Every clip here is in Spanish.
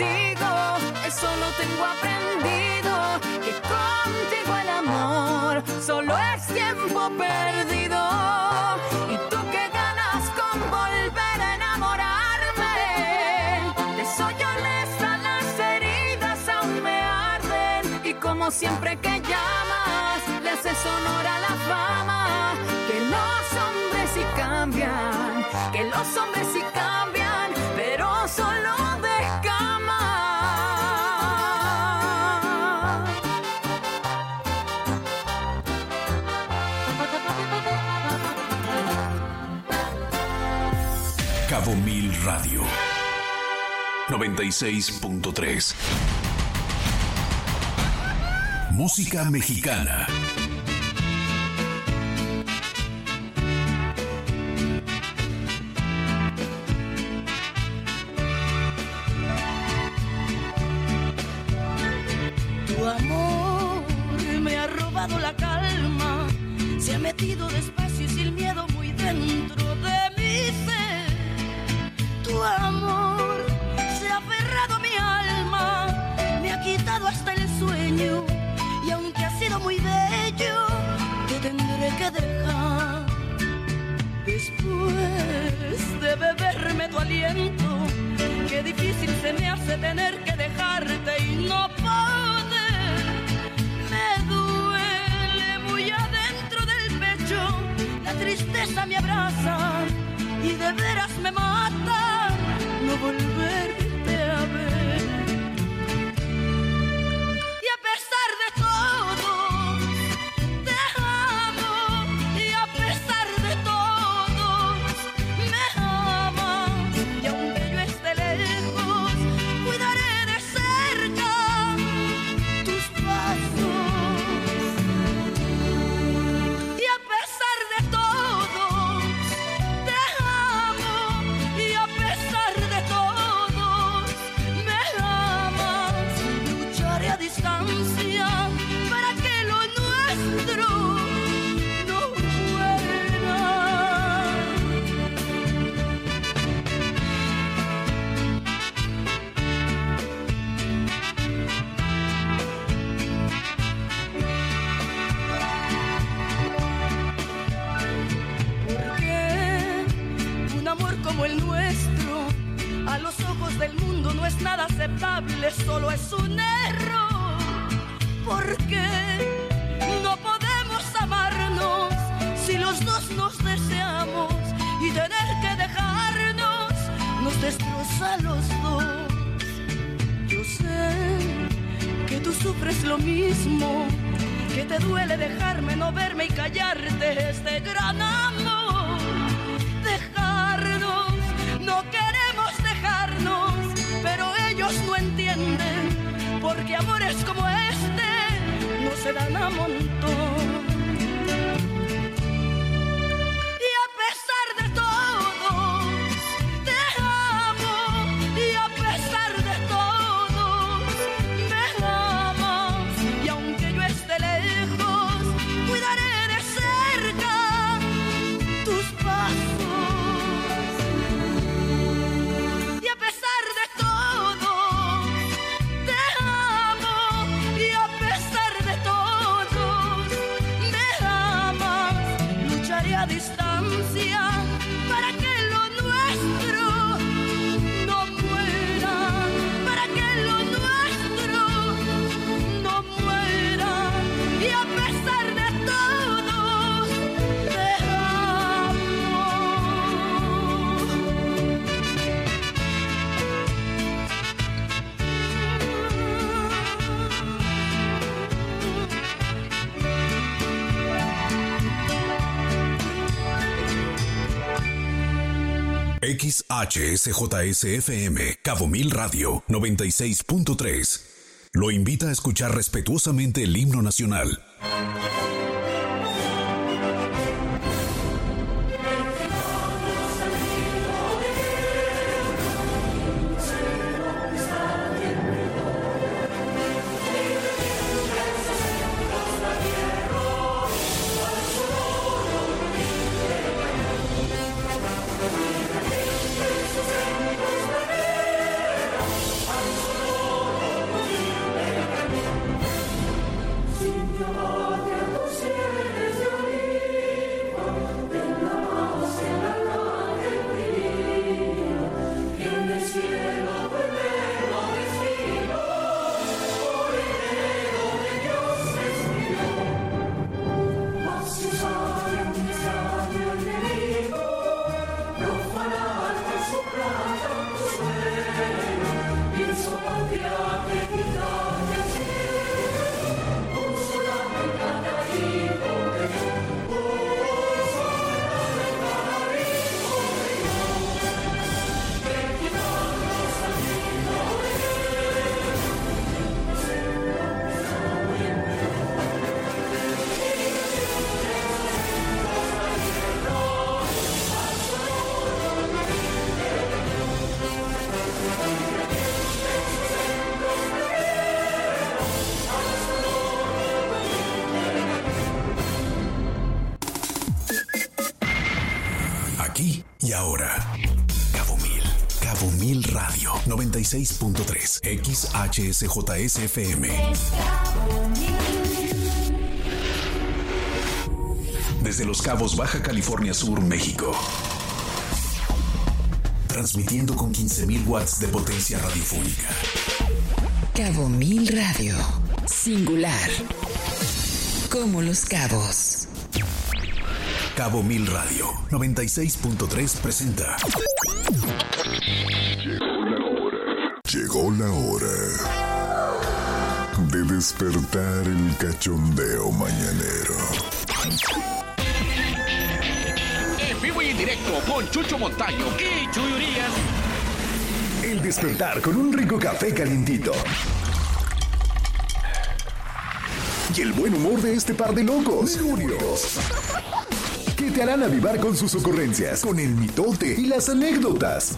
contigo, eso lo tengo aprendido, que contigo el amor solo es tiempo perdido. Y tú que ganas con volver a enamorarme, te soy honesta, las heridas aún me arden. Y como siempre que llamas, le haces honor a la fama. Que los hombres sí cambian, que los hombres sí cambian, pero solo de cama. Cabo Mil Radio 96.3. Música mexicana. Tu amor me ha robado la calma, se ha metido despacio y sin miedo muy dentro de mi ser. Tu amor se ha aferrado a mi alma, me ha quitado hasta el sueño, y aunque ha sido muy bello, te tendré que dejar. Después de beberme tu aliento, qué difícil se me hace tener que dejarte y no poder. Me duele muy adentro del pecho, la tristeza me abraza y de veras me mata no volverte a ver. Y a pesar de todo, te amo, y a pesar de todo, me amas. Y aunque yo esté lejos, cuidaré de cerca tus pasos. Y a pesar de todo, te amo, y a pesar de todo, me amas. Lucharé a distancia para que lo nuestro no muera. Porque un amor como el nuestro a los ojos del mundo no es nada aceptable, solo es un error. Porque no podemos amarnos si los dos nos deseamos, y tener que dejarnos nos destroza a los dos. Yo sé que tú sufres lo mismo, que te duele dejarme, no verme y callarte este gran amor. Dejarnos, no queremos dejarnos, pero ellos no entienden, porque amores como este no se dan a montón. Y a pesar de todo, te amo, y a pesar de todo, me amas. Y aunque yo esté lejos, cuidaré de cerca tus pasos. Y a pesar de todo, te amo, y a pesar de todo, me amas. Lucharé a distancia para que lo nuestro no muera, para que lo nuestro no muera. Y a pesar de todo, te amo. XHSJSFM Cabo Mil Radio 96.3 lo invita a escuchar respetuosamente el himno nacional. Al 96.3 XHSJSFM. Desde Los Cabos, Baja California Sur, México. Transmitiendo con 15,000 watts de potencia radiofónica. Cabo Mil Radio. Singular. Como Los Cabos. Cabo Mil Radio 96.3 presenta. Llegó la hora de despertar el cachondeo mañanero. En vivo y en directo con Chucho Montaño y Chuy Urias. El despertar con un rico café calientito. Y el buen humor de este par de locos, Lurios, que te harán avivar con sus ocurrencias, con el mitote y las anécdotas.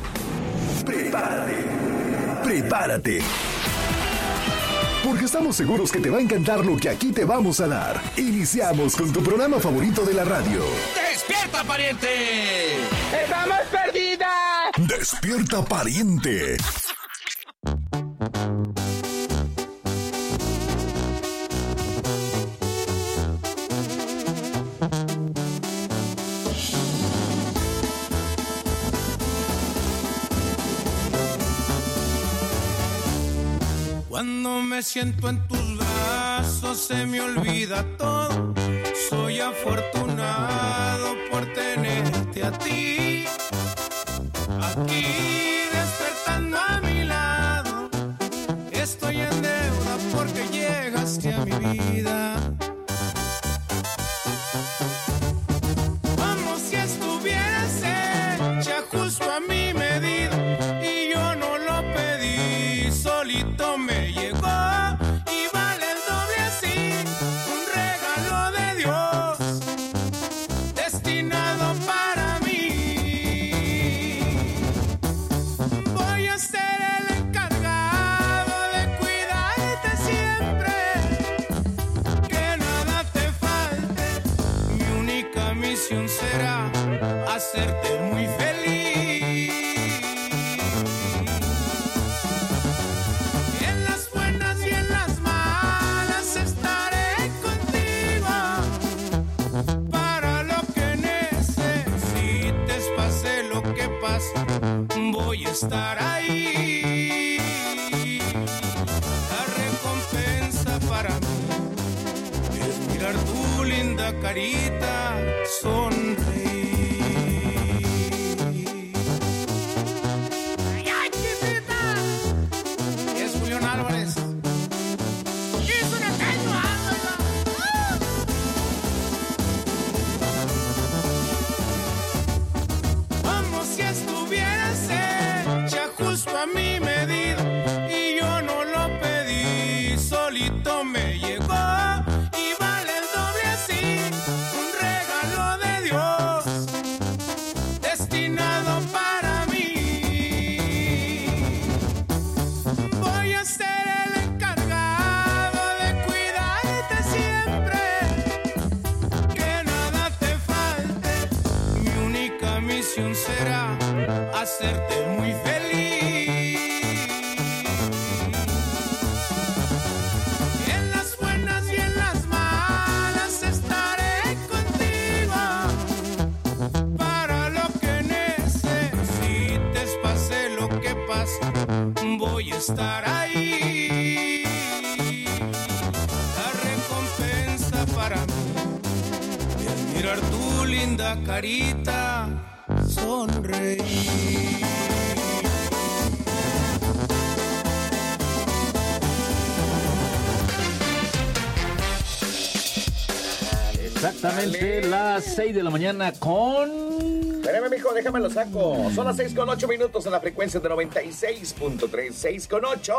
Prepárate. Porque estamos seguros que te va a encantar lo que aquí te vamos a dar. Iniciamos con tu programa favorito de la radio. ¡Despierta, pariente! ¡Estamos perdidas! ¡Despierta, pariente! Cuando me siento en tus brazos se me olvida todo. Soy afortunado por tenerte a ti. Aquí despertando a mi lado. Estoy en deuda porque llegaste a mi vida. Como si estuvieras hecha justo a mi medida. Y yo no lo pedí, solito me llegó. Y vale el doble así, un regalo de Dios, destinado para mí. Voy a ser el encargado de cuidarte siempre, que nada te falte. Mi única misión será hacerte muy feliz. En las buenas y en las malas estaré contigo. Para lo que necesites, pase lo que pase, voy a estar ahí. La recompensa para mí es mirar tu linda carita sonreír. ¡Ay, chiquita! Es Julián Álvarez. Es una caña, como si estuvieras hecha justo a mi medida. Y yo no lo pedí, solito me llegó. Y vale el doble así, un regalo de Dios, destinado para mí. Voy a ser el encargado de cuidarte siempre, que nada te falte. Mi única misión será hacerte muy feliz. En las buenas y en las malas estaré contigo. Para lo que necesites, pase lo que pase, voy a estar ahí. La recompensa para mí es mirar tu linda carita sonreír. Exactamente las 6 de la mañana con... Espérame, mijo, déjame lo saco. Son las 6:08 minutos en la frecuencia de 96.3. 6:08.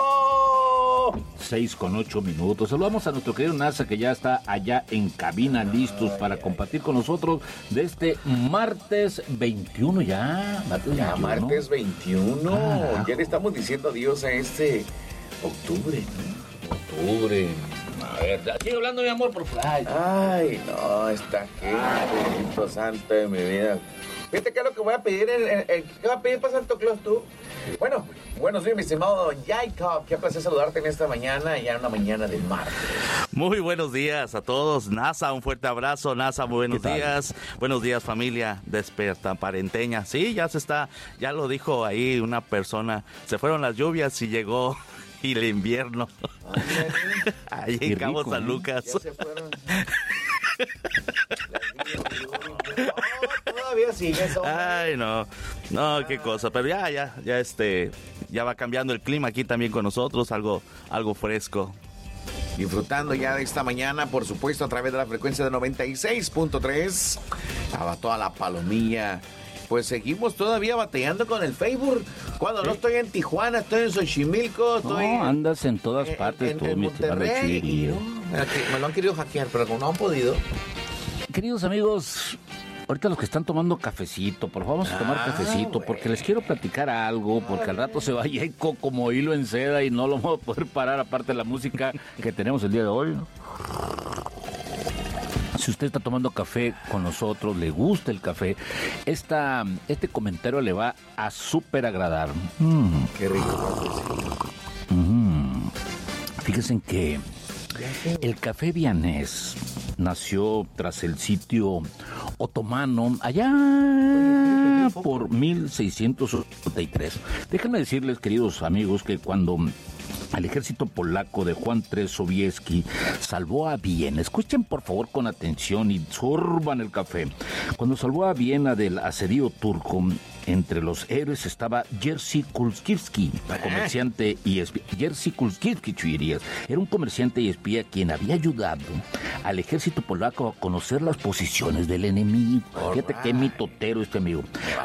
6:08 minutos. Saludamos a nuestro querido NASA, que ya está allá en cabina, listos para compartir con nosotros de este martes 21 ya. Martes 21. Ya le estamos diciendo adiós a este octubre, ¿no? Octubre. A ver, sigue hablando, mi amor, por favor. Ay, no, está aquí, Espíritu Santo de mi vida. Fíjate qué es lo que voy a pedir. ¿Qué va a pedir para Santo Claus tú? Bueno, buenos días, mi estimado Jacob. Qué placer saludarte en esta mañana, ya en una mañana de martes. Muy buenos días a todos. NASA, un fuerte abrazo. NASA, muy buenos días. Buenos días, familia despertaparenteña. Sí, ya lo dijo ahí una persona. Se fueron las lluvias y llegó el invierno. Ahí en Cabo San Lucas. Ya se fueron. Todavía sigue eso. Ay, no, qué cosa, pero ya va cambiando el clima aquí también con nosotros, algo fresco. Disfrutando ya de esta mañana, por supuesto, a través de la frecuencia de 96.3. Estaba toda la palomilla. Pues seguimos todavía batallando con el Facebook. Cuando no estoy en Tijuana, estoy en Xochimilco. Andas en todas partes, tú, en mi Monterrey. Me lo han querido hackear, pero como no han podido. Queridos amigos, ahorita los que están tomando cafecito, por favor, vamos a tomar cafecito, porque les quiero platicar algo, porque al rato se va Jacob como hilo en seda y no lo vamos a poder parar, aparte de la música que tenemos el día de hoy. Si usted está tomando café con nosotros, le gusta el café, este comentario le va a súper agradar. Qué rico. Fíjense que el café vienés nació tras el sitio otomano allá por 1683. Déjenme decirles, queridos amigos, que cuando el ejército polaco de Juan III Sobieski salvó a Viena, escuchen por favor con atención y sorban el café, cuando salvó a Viena del asedio turco, entre los héroes estaba Jerzy Kulskiewski, comerciante y espía. Jerzy Kulskiewski, chuirías, era un comerciante y espía quien había ayudado al ejército polaco a conocer las posiciones del enemigo. Fíjate qué mitotero este amigo.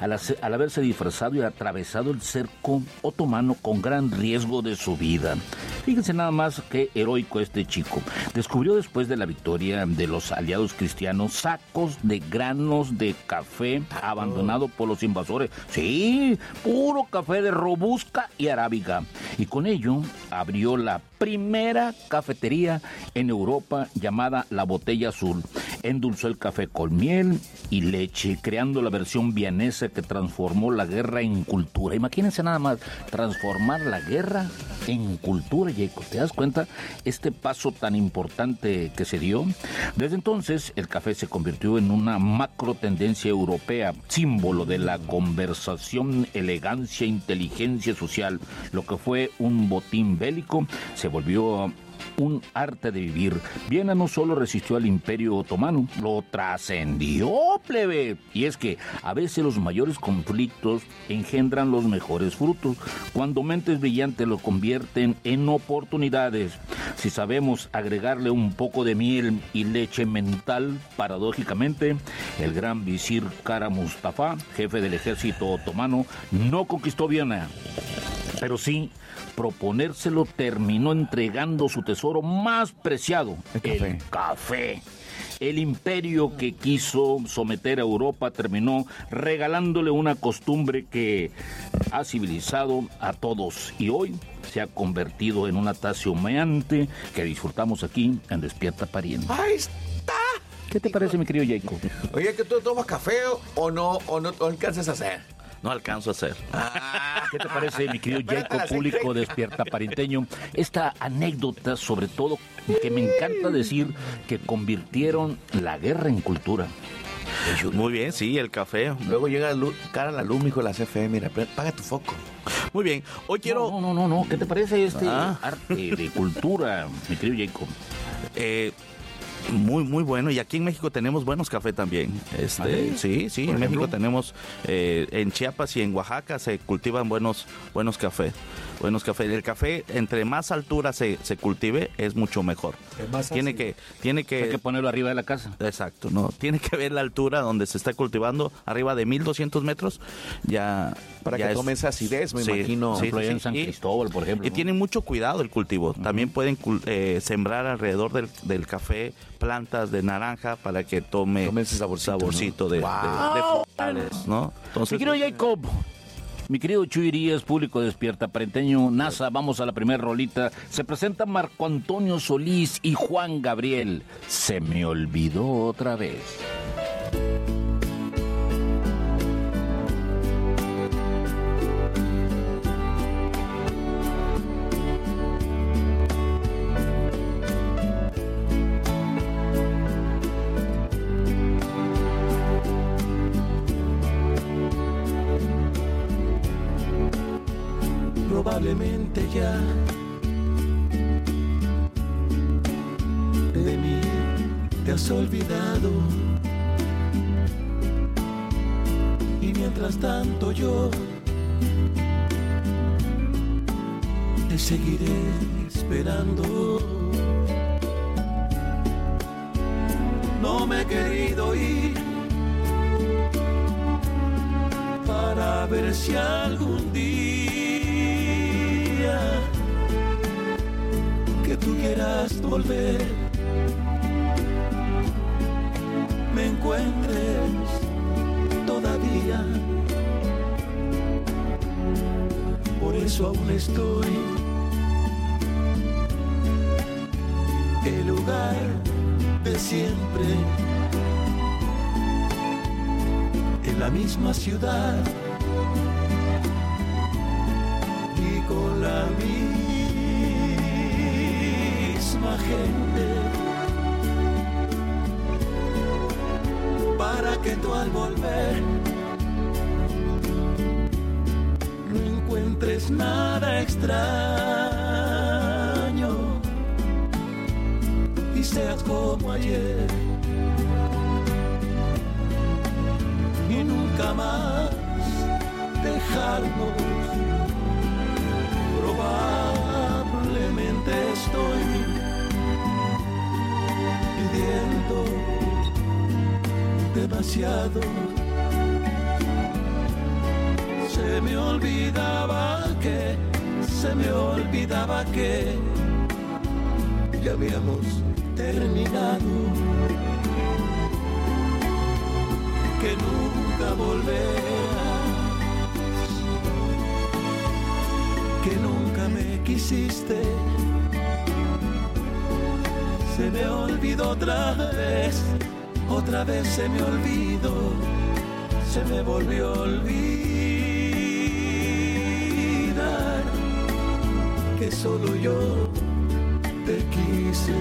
Al haberse disfrazado y atravesado el cerco otomano con gran riesgo de su vida. Fíjense nada más qué heroico este chico. Descubrió después de la victoria de los aliados cristianos sacos de granos de café abandonado por los invasores. Sí, puro café de robusta y arábiga. Y con ello abrió la primera cafetería en Europa llamada La Botella Azul. Endulzó el café con miel y leche, creando la versión vienesa que transformó la guerra en cultura. Imagínense nada más, transformar la guerra en cultura, Jacob. ¿Te das cuenta este paso tan importante que se dio? Desde entonces, el café se convirtió en una macro tendencia europea, símbolo de la conversación, elegancia, inteligencia social. Lo que fue un botín bélico se volvió un arte de vivir. Viena no solo resistió al Imperio Otomano, lo trascendió, plebe. Y es que a veces los mayores conflictos engendran los mejores frutos, cuando mentes brillantes lo convierten en oportunidades. Si sabemos agregarle un poco de miel y leche mental, paradójicamente, el gran visir Kara Mustafa, jefe del ejército otomano, no conquistó Viena, pero sí proponérselo terminó entregando su tesoro más preciado, el café. El imperio que quiso someter a Europa terminó regalándole una costumbre que ha civilizado a todos y hoy se ha convertido en una taza humeante que disfrutamos aquí en Despierta Pariente. ¡Ahí está! ¿Qué te parece, mi querido Jacob? Oye, ¿que tú tomas café o no alcanzas a hacer? No alcanzo a hacer. ¿Qué te parece, mi querido Jacob, público Despierta Parienteño? Esta anécdota, sobre todo, que me encanta decir, que convirtieron la guerra en cultura. Muy bien, sí, el café. Luego llega cara la luz, mijo, la CFE, mira, paga tu foco. Muy bien, hoy quiero... No, ¿qué te parece este arte de cultura, mi querido Jacob? Muy bueno, y aquí en México tenemos buenos café también. Sí, en México tenemos, en Chiapas y en Oaxaca se cultivan buenos café. El café, entre más altura se cultive, es mucho mejor. Tiene que Hay que ponerlo arriba de la casa. Exacto, no. Tiene que ver la altura donde se está cultivando, arriba de 1,200 metros, ya... Para que tome esa acidez, me imagino. Sí, en San Cristóbal, por ejemplo. Y tienen mucho cuidado el cultivo. También pueden sembrar alrededor del café plantas de naranja para que tome ese saborcito de frutales, ¿no? Entonces, mi querido Jacob, mi querido Chuy Díaz, público Despierta Parienteño, NASA, vamos a la primera rolita. Se presenta Marco Antonio Solís y Juan Gabriel. Se me olvidó otra vez. te has olvidado. Y mientras tanto yo te seguiré esperando. No me he querido ir para ver si algún día que tú quieras volver me encuentres todavía. Por eso aún estoy el lugar de siempre, en la misma ciudad y con la misma gente, para que tú al volver no encuentres nada extraño y seas como ayer y nunca más dejarnos. Probablemente estoy pidiendo demasiado. Se me olvidaba que ya habíamos terminado, que nunca volverás, que nunca me quisiste. Se me olvidó otra vez se me olvidó, se me volvió a olvidar que solo yo te quise.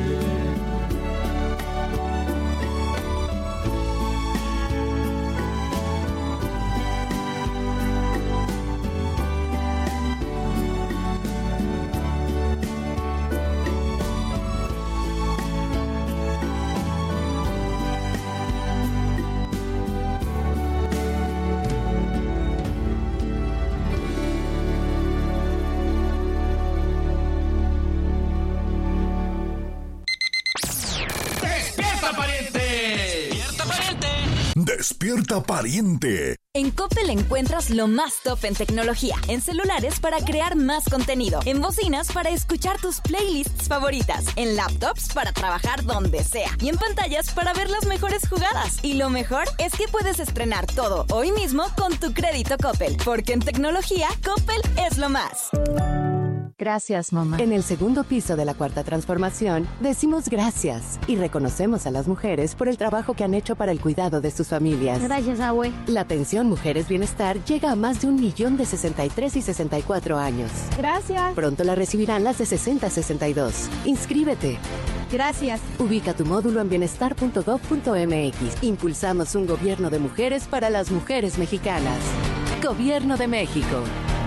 Despierta, pariente. En Coppel encuentras lo más top en tecnología, en celulares para crear más contenido, en bocinas para escuchar tus playlists favoritas, en laptops para trabajar donde sea y en pantallas para ver las mejores jugadas. Y lo mejor es que puedes estrenar todo hoy mismo con tu crédito Coppel, porque en tecnología Coppel es lo más. Gracias, mamá. En el segundo piso de la Cuarta Transformación, decimos gracias y reconocemos a las mujeres por el trabajo que han hecho para el cuidado de sus familias. Gracias, abue. La pensión Mujeres Bienestar llega a más de 1 millón de 63 y 64 años. Gracias. Pronto la recibirán las de 60 a 62. Inscríbete. Gracias. Ubica tu módulo en bienestar.gov.mx. Impulsamos un gobierno de mujeres para las mujeres mexicanas. Gobierno de México.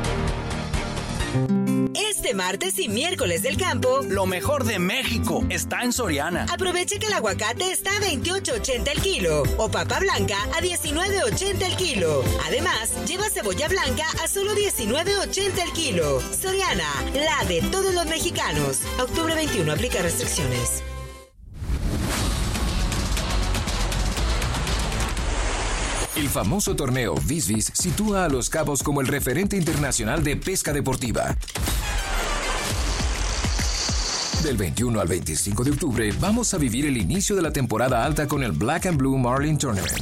Este martes y miércoles del campo, lo mejor de México está en Soriana. Aprovecha que el aguacate está a $28.80 el kilo o papa blanca a $19.80 el kilo. Además, lleva cebolla blanca a solo $19.80 el kilo. Soriana, la de todos los mexicanos. Octubre 21, aplica restricciones. El famoso torneo Visvis sitúa a Los Cabos como el referente internacional de pesca deportiva. Del 21 al 25 de octubre vamos a vivir el inicio de la temporada alta con el Black and Blue Marlin Tournament.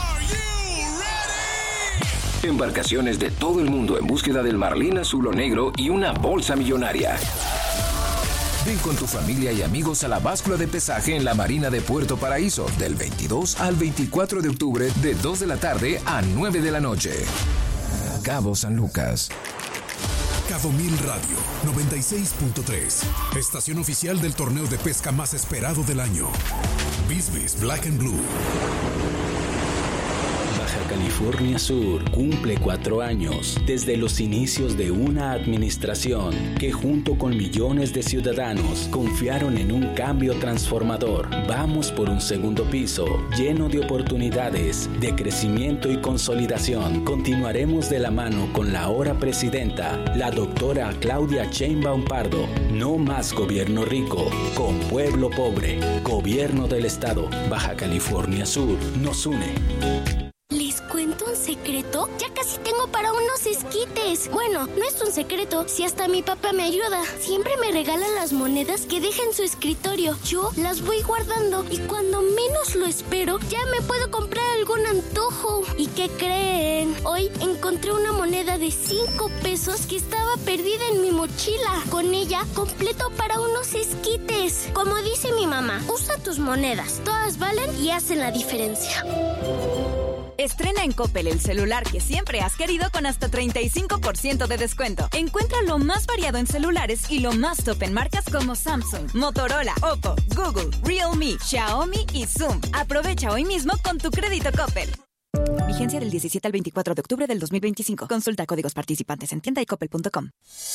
Embarcaciones de todo el mundo en búsqueda del marlín azul o negro y una bolsa millonaria. Ven con tu familia y amigos a la báscula de pesaje en la Marina de Puerto Paraíso del 22 al 24 de octubre de 2 de la tarde a 9 de la noche. Cabo San Lucas. Cabo Mil Radio 96.3, estación oficial del torneo de pesca más esperado del año. Visvis Black and Blue. Baja California Sur cumple 4 años desde los inicios de una administración que junto con millones de ciudadanos confiaron en un cambio transformador. Vamos por un segundo piso lleno de oportunidades, de crecimiento y consolidación. Continuaremos de la mano con la ahora presidenta, la doctora Claudia Sheinbaum Pardo. No más gobierno rico, con pueblo pobre. Gobierno del Estado, Baja California Sur, nos une. ¿Les cuento un secreto? Ya casi tengo para unos esquites. Bueno, no es un secreto, si hasta mi papá me ayuda. Siempre me regalan las monedas que deja en su escritorio. Yo las voy guardando y cuando menos lo espero, ya me puedo comprar algún antojo. ¿Y qué creen? Hoy encontré una moneda de 5 pesos que estaba perdida en mi mochila. Con ella completo para unos esquites. Como dice mi mamá, usa tus monedas. Todas valen y hacen la diferencia. Estrena en Coppel el celular que siempre has querido con hasta 35% de descuento. Encuentra lo más variado en celulares y lo más top en marcas como Samsung, Motorola, Oppo, Google, Realme, Xiaomi y Zoom. Aprovecha hoy mismo con tu crédito Coppel. Vigencia del 17 al 24 de octubre del 2025. Consulta códigos participantes en tienda y coppel.com.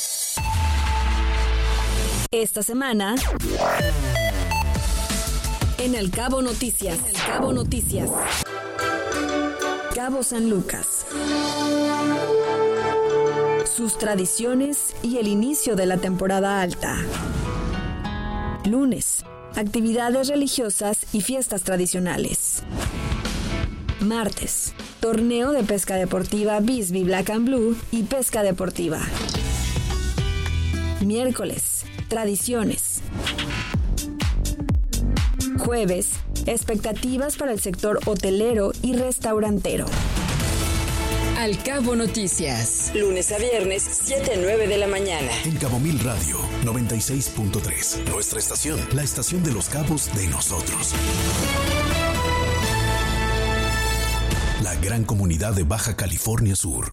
Esta semana en El Cabo Noticias. Cabo San Lucas. Sus tradiciones y el inicio de la temporada alta. Lunes, actividades religiosas y fiestas tradicionales. Martes, torneo de pesca deportiva Bisbee Black and Blue y pesca deportiva. Miércoles, tradiciones. Jueves, expectativas para el sector hotelero y restaurantero. Al Cabo Noticias. Lunes a viernes, 7 a 9 de la mañana. En Cabo Mil Radio 96.3. Nuestra estación, la estación de los cabos de nosotros. La gran comunidad de Baja California Sur.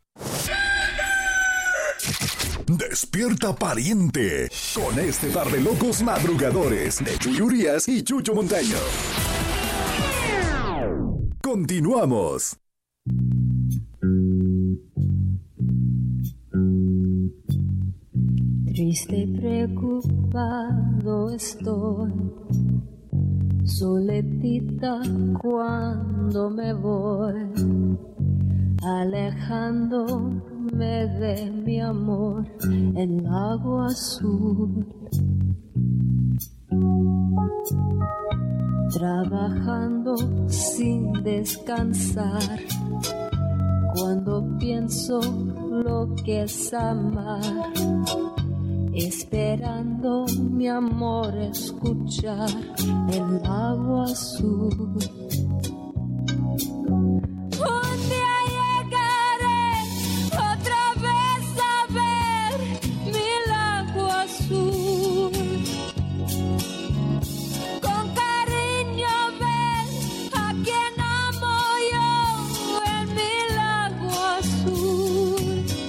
Despierta pariente con este par de locos madrugadores de Chuy Urias y Chucho Montaño. Continuamos. Triste y preocupado estoy, soledita cuando me voy, alejándome de mi amor en lago azul. Trabajando sin descansar, cuando pienso lo que es amar, esperando mi amor escuchar el lago azul. Un día llegaré otra vez a ver mi lago azul. Con cariño ver a quien amo yo en mi lago azul.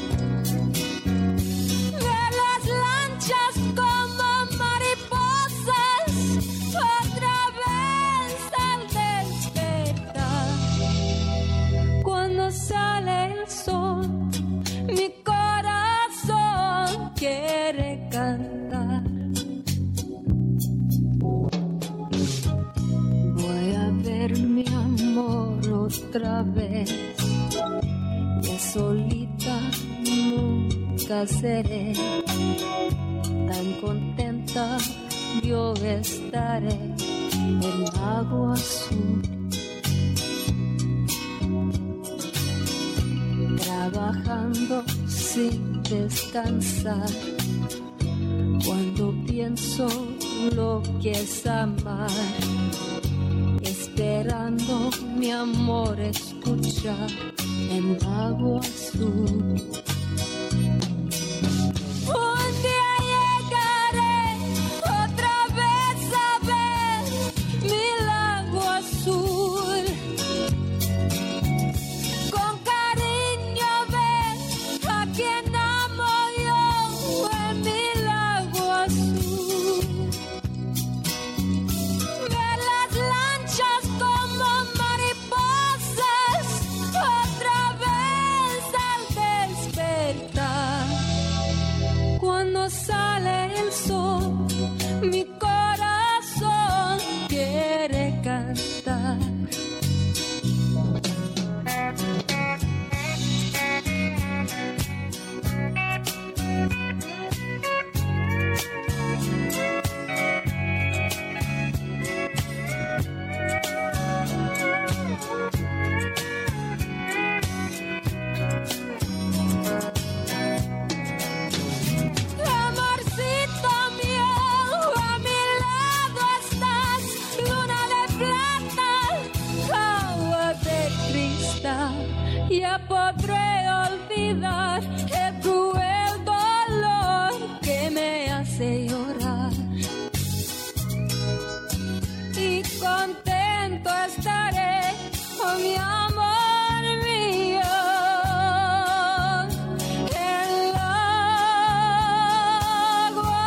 Ver las lanchas como mariposas otra vez al despertar. Cuando sale el sol, mi corazón quiere cantar. Voy a ver mi amor otra vez, ya solita nunca seré, tan contenta yo estaré en lago azul. Trabajando sin descansar, cuando pienso lo que es amar, esperando mi amor escuchar en lago azul. Un día llegaré otra vez a ver mi lago azul. Con cariño ver a quien amo yo en mi lago azul. Ver las lanchas como mariposas hace llorar. Y contento estaré con mi amor mío en la agua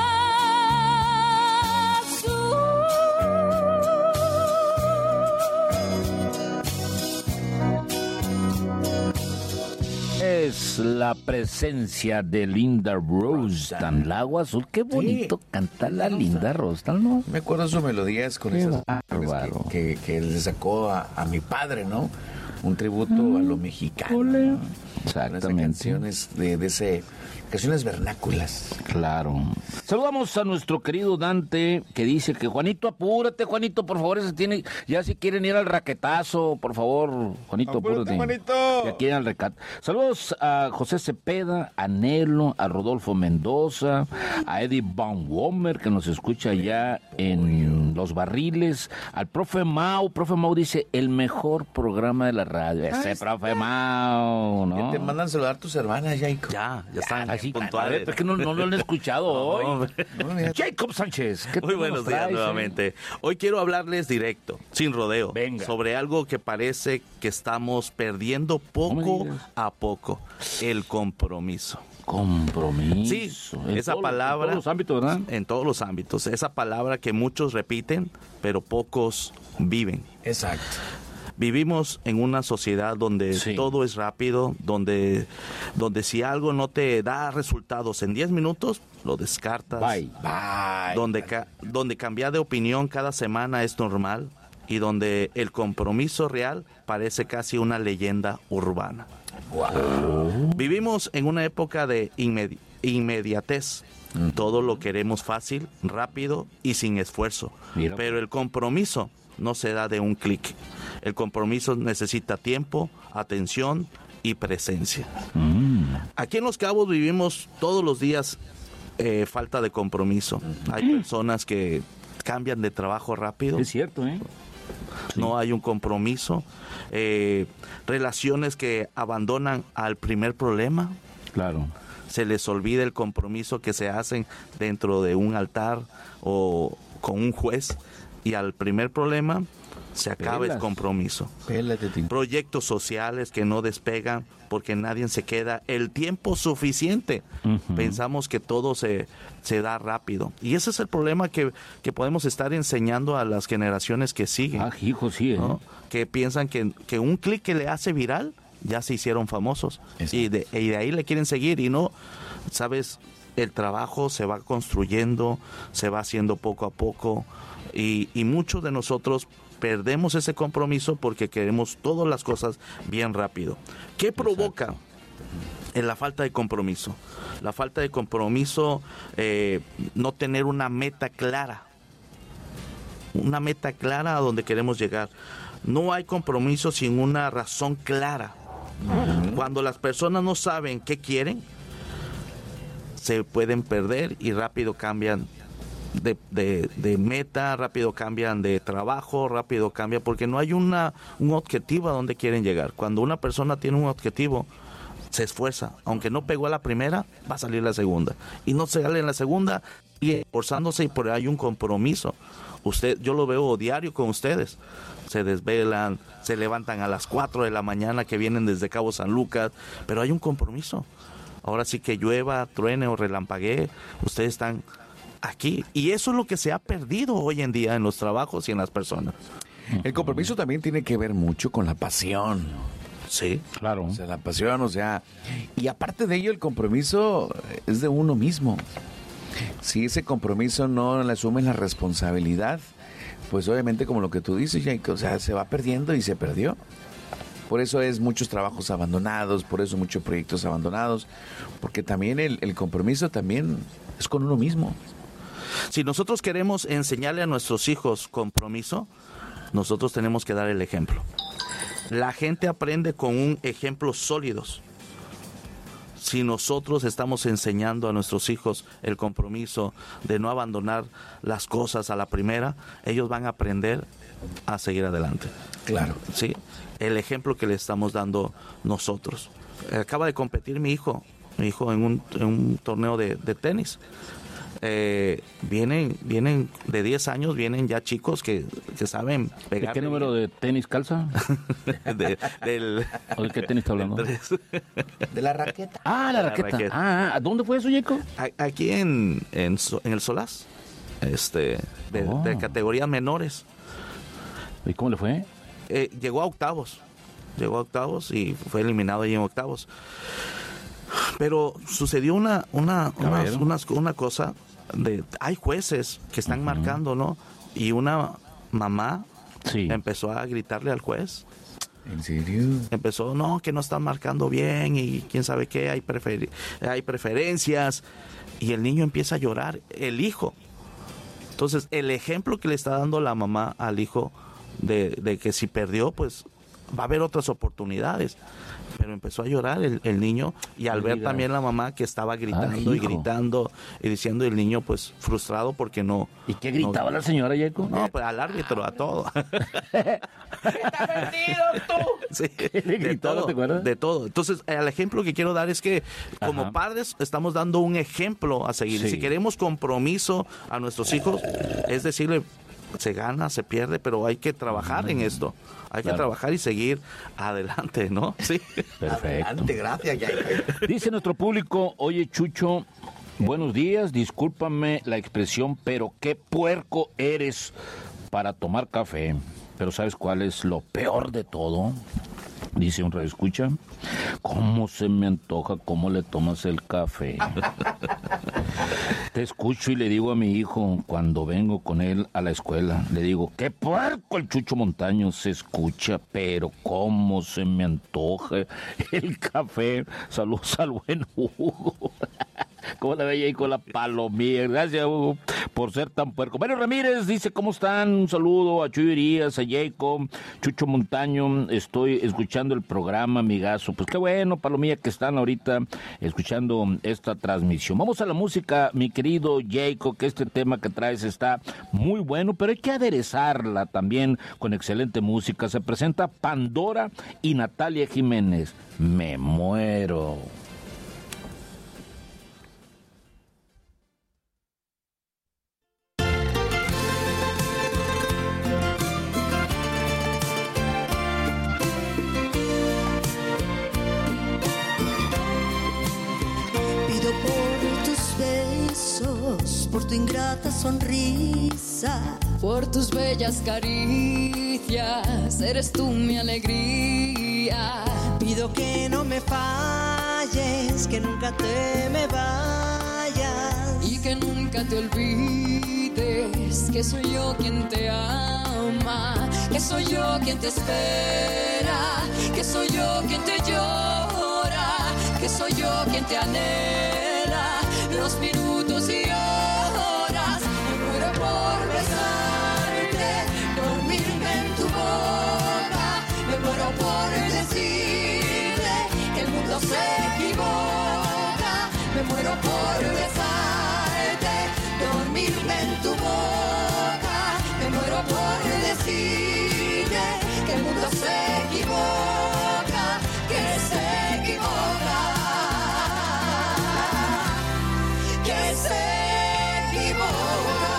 Es la presencia de Linda Ronstadt, Lago Azul. Qué bonito canta la Linda Ronstadt, ¿no? Me acuerdo sus melodías con esas que le sacó a mi padre, ¿no? Un tributo a lo mexicano, ¿no? Exactamente. Canciones canciones vernáculas. Claro. Saludamos a nuestro querido Dante, que dice que Juanito, apúrate, Juanito, por favor, ya si quieren ir al raquetazo, por favor, Juanito, apúrate. Juanito. Ya quieren al recat. Saludos a José Cepeda, a Nelo, a Rodolfo Mendoza, a Eddie Van Womer, que nos escucha allá en Los Barriles, al profe Mau. Profe Mau dice, el mejor programa de la radio. Ese profe Mau, ¿no? Que te mandan saludar tus hermanas, Jacob. Ya están así puntuales. Es que no lo han escuchado hoy. Jacob Sánchez, ¿qué muy buenos días nuevamente. Hoy quiero hablarles directo, sin rodeo, sobre algo que parece que estamos perdiendo poco a poco, el compromiso. Compromiso. Sí, esa palabra. En todos los ámbitos, ¿verdad? En todos los ámbitos. Esa palabra que muchos repiten, pero pocos viven. Exacto. Vivimos en una sociedad donde todo es rápido, donde si algo no te da resultados en 10 minutos, lo descartas. Bye. Donde cambiar de opinión cada semana es normal y donde el compromiso real parece casi una leyenda urbana. Wow. Vivimos en una época de inmediatez. Todo lo queremos fácil, rápido y sin esfuerzo. Mira. Pero el compromiso no se da de un clic. El compromiso necesita tiempo, atención y presencia. Aquí en Los Cabos vivimos todos los días falta de compromiso. Hay personas que cambian de trabajo rápido. Es cierto, ¿eh? No hay un compromiso. Relaciones que abandonan al primer problema. Claro. Se les olvida el compromiso que se hacen dentro de un altar o con un juez. Y al primer problema se acaba el compromiso. Proyectos sociales que no despegan porque nadie se queda el tiempo suficiente. Pensamos que todo se da rápido. Y ese es el problema que podemos estar enseñando a las generaciones que siguen. Hijo, sí, ¿no? Que piensan que un clic que le hace viral, ya se hicieron famosos. Y de ahí le quieren seguir. Y no, ¿sabes? El trabajo se va construyendo, se va haciendo poco a poco. Y muchos de nosotros perdemos ese compromiso porque queremos todas las cosas bien rápido. ¿Qué provoca en la falta de compromiso? La falta de compromiso, no tener una meta clara. Una meta clara a donde queremos llegar. No hay compromiso sin una razón clara. Cuando las personas no saben qué quieren, se pueden perder y rápido cambian de meta, rápido cambian de trabajo, rápido cambian, porque no hay un objetivo a donde quieren llegar. Cuando una persona tiene un objetivo, se esfuerza. Aunque no pegó a la primera, va a salir la segunda. Y no se sale en la segunda, y esforzándose, y por ahí hay un compromiso. Yo lo veo diario con ustedes. Se desvelan, se levantan a las 4 de la mañana que vienen desde Cabo San Lucas, pero hay un compromiso. Ahora sí que llueva, truene o relampaguee, ustedes están aquí. Y eso es lo que se ha perdido hoy en día en los trabajos y en las personas. El compromiso también tiene que ver mucho con la pasión. Sí, claro. O sea, la pasión, y aparte de ello, el compromiso es de uno mismo. Si ese compromiso no le asume la responsabilidad, pues obviamente, como lo que tú dices, Jake, se va perdiendo y se perdió. Por eso es muchos trabajos abandonados, por eso muchos proyectos abandonados, porque también el compromiso también es con uno mismo. Si nosotros queremos enseñarle a nuestros hijos compromiso, nosotros tenemos que dar el ejemplo. La gente aprende con un ejemplo sólidos. Si nosotros estamos enseñando a nuestros hijos el compromiso de no abandonar las cosas a la primera, ellos van a aprender a seguir adelante. Claro. Sí, el ejemplo que le estamos dando nosotros. Acaba de competir mi hijo en un torneo de tenis. vienen de 10 años, vienen ya chicos que saben pegar. ¿De qué número de tenis calza? ¿O de qué tenis está hablando? De la raqueta. Ah, la raqueta. ¿Dónde fue eso, Jacob? Aquí en el Solás, de categorías menores. ¿Y cómo le fue? Llegó a octavos y fue eliminado ahí en octavos. Pero sucedió una cosa hay jueces que están marcando, ¿no? Y una mamá empezó a gritarle al juez. ¿En serio? Empezó, no, que no están marcando bien y quién sabe qué, hay preferencias. Y el niño empieza a llorar, el hijo. Entonces, el ejemplo que le está dando la mamá al hijo de que si perdió, pues va a haber otras oportunidades. Pero empezó a llorar el niño, y al ver también la mamá que estaba gritando y gritando y diciendo, el niño pues frustrado porque no. ¿Y qué gritaba la señora, Jacob? No, pues al árbitro, a todo. ¡Está perdido tú! Sí, de todo. Entonces, el ejemplo que quiero dar es que como padres estamos dando un ejemplo a seguir. Si queremos compromiso a nuestros hijos, es decirle, se gana, se pierde, pero hay que trabajar en esto. Hay que trabajar y seguir adelante, ¿no? Sí. Perfecto. Adelante, gracias, Jacob. Dice nuestro público, oye, Chucho, buenos días, discúlpame la expresión, pero qué puerco eres para tomar café. Pero ¿sabes cuál es lo peor de todo? Dice un radioescucha, ¿cómo se me antoja cómo le tomas el café? Te escucho y le digo a mi hijo, cuando vengo con él a la escuela, le digo, qué puerco el Chucho Montaño, se escucha, pero cómo se me antoja el café. Saludos al buen Hugo. ¿Cómo la veía ahí con la palomilla? Gracias, Hugo, por ser tan puerco. Mario Ramírez dice, ¿cómo están? Un saludo a Chuy Urias, a Jacob, Chucho Montaño. Estoy escuchando el programa, amigazo. Pues qué bueno, palomilla, que están ahorita escuchando esta transmisión. Vamos a la música, mi querido Jacob, que este tema que traes está muy bueno, pero hay que aderezarla también con excelente música. Se presenta Pandora y Natalia Jiménez. Me muero. Por tu ingrata sonrisa, por tus bellas caricias, eres tú mi alegría. Pido que no me falles, que nunca te me vayas y que nunca te olvides que soy yo quien te ama, que soy yo quien te espera, que soy yo quien te llora, que soy yo quien te anhela los minutos y horas. Me muero por besarte, dormirme en tu boca. Me muero por decirte que el mundo se equivoca. Me muero por besarte, dormirme en tu boca. Me muero por decirte que el mundo se equivoca, que se equivoca. Se equivoca.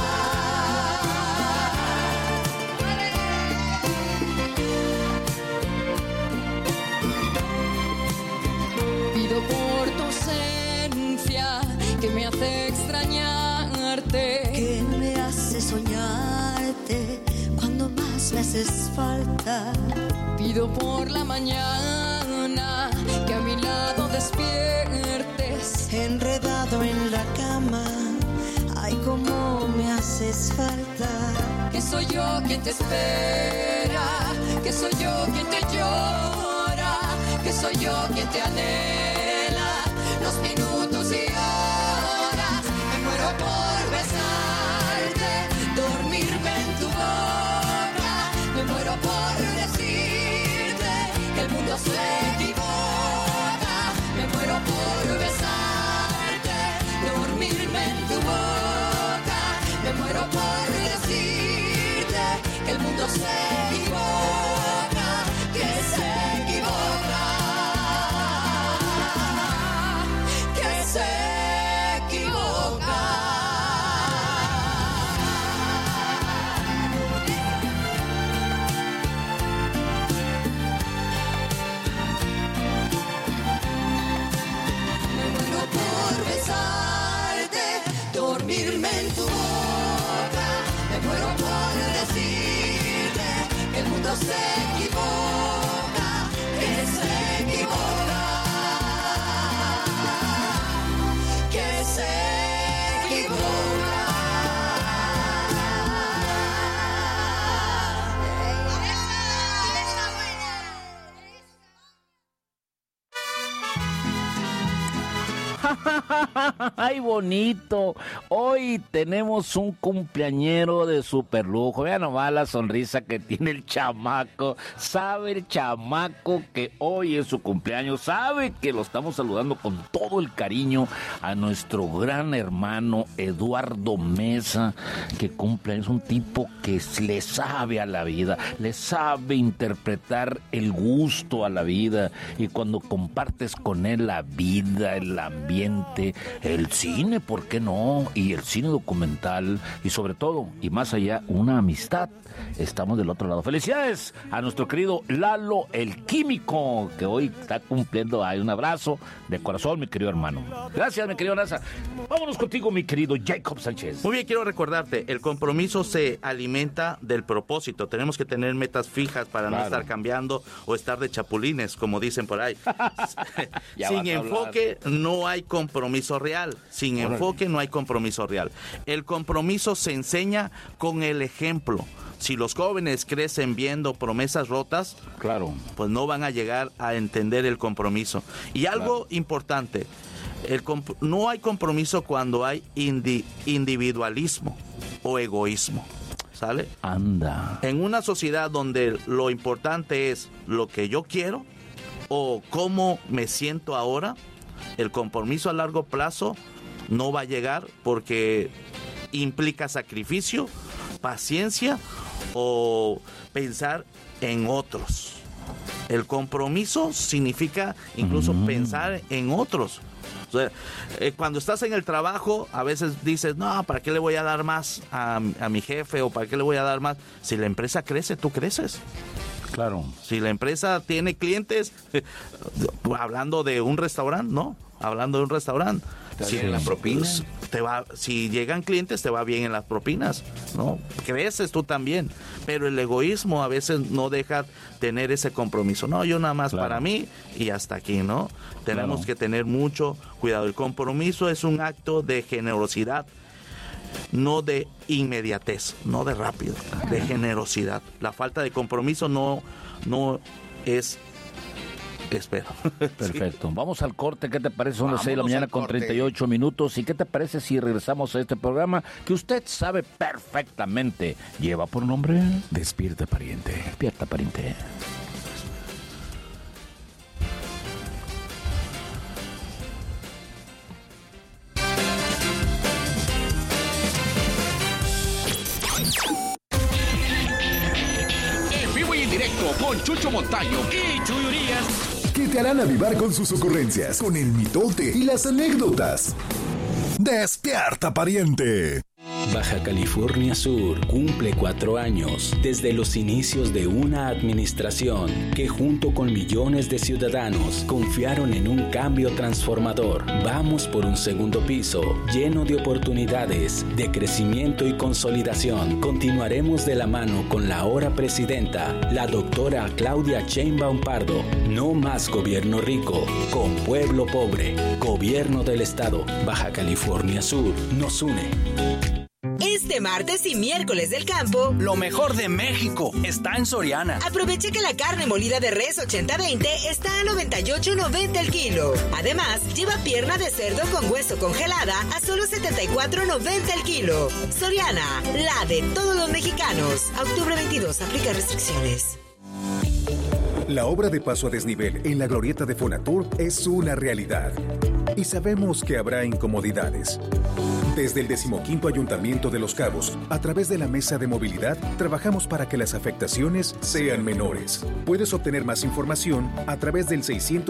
Pido por tu ausencia que me hace extrañarte, que me hace soñarte cuando más me haces falta. Pido por la mañana que a mi lado despiertes, enredado en la cama, ay, cómo me haces falta. Que soy yo quien te espera, que soy yo quien te llora, que soy yo quien te anhela los minutos y horas. Me muero por besarte, dormirme en tu boca. Me muero por decirte que el mundo se equivoca. Me muero por besarte, dormirme en tu boca. Me muero por decirte que el mundo se equivoca, que se equivoca, que se equivoca. muero por decirte que el mundo se equivoca, que se equivoca, que se equivoca. ¡Ay, bonito! Hoy tenemos un cumpleañero de super lujo. Vean nomás la sonrisa que tiene el chamaco. Sabe el chamaco que hoy es su cumpleaños. Sabe que lo estamos saludando con todo el cariño a nuestro gran hermano Eduardo Mesa, que cumple. Es un tipo que le sabe a la vida, le sabe interpretar el gusto a la vida. Y cuando compartes con él la vida, el ambiente, el cine, ¿por qué no? Y el cine documental, y sobre todo, y más allá, una amistad. Estamos del otro lado. Felicidades a nuestro querido Lalo el Químico, que hoy está cumpliendo. Hay un abrazo de corazón, mi querido hermano. Gracias, mi querido Nasa. Vámonos contigo, mi querido Jacob Sánchez. Muy bien, quiero recordarte, el compromiso se alimenta del propósito. Tenemos que tener metas fijas para no estar cambiando o estar de chapulines, como dicen por ahí. Sin enfoque no hay compromiso real. Sin enfoque no hay compromiso real. El compromiso se enseña con el ejemplo. Si los jóvenes crecen viendo promesas rotas, pues no van a llegar a entender el compromiso. Y algo importante, no hay compromiso cuando hay individualismo o egoísmo, ¿sale? Anda. En una sociedad donde lo importante es lo que yo quiero o cómo me siento ahora, el compromiso a largo plazo no va a llegar porque implica sacrificio, paciencia o pensar en otros. El compromiso significa incluso pensar en otros. O sea, cuando estás en el trabajo, a veces dices, no, ¿para qué le voy a dar más a mi jefe? ¿O para qué le voy a dar más? Si la empresa crece, tú creces. Claro. Si la empresa tiene clientes, hablando de un restaurante, ¿no? Hablando de un restaurante. Si en las propinas si llegan clientes, te va bien en las propinas, ¿no? Creces tú también, pero el egoísmo a veces no deja tener ese compromiso. No, yo nada más para mí y hasta aquí, ¿no? Tenemos que tener mucho cuidado. El compromiso es un acto de generosidad, no de inmediatez, no de rápido, de generosidad. La falta de compromiso no es... Espero. Perfecto. Sí. Vamos al corte. ¿Qué te parece? Son las 6 de la mañana con 38 minutos. ¿Y qué te parece si regresamos a este programa que usted sabe perfectamente lleva por nombre Despierta Pariente? Despierta Pariente. En vivo y en directo con Chucho Montaño y Chuy Urias, que te harán avivar con sus ocurrencias, con el mitote y las anécdotas. ¡Despierta, pariente! Baja California Sur cumple 4 años desde los inicios de una administración que junto con millones de ciudadanos confiaron en un cambio transformador. Vamos por un segundo piso lleno de oportunidades, de crecimiento y consolidación. Continuaremos de la mano con la ahora presidenta, la doctora Claudia Sheinbaum Pardo. No más gobierno rico, con pueblo pobre. Gobierno del Estado. Baja California Sur nos une. Este martes y miércoles del campo, lo mejor de México está en Soriana. Aproveche que la carne molida de res 80-20 está a $98.90 el kilo. Además, lleva pierna de cerdo con hueso congelada a solo $74.90 el kilo. Soriana, la de todos los mexicanos. A octubre 22, aplica restricciones. La obra de paso a desnivel en la glorieta de Fonatur es una realidad. Y sabemos que habrá incomodidades. Desde el 15º Ayuntamiento de Los Cabos, a través de la Mesa de Movilidad, trabajamos para que las afectaciones sean menores. Puedes obtener más información a través del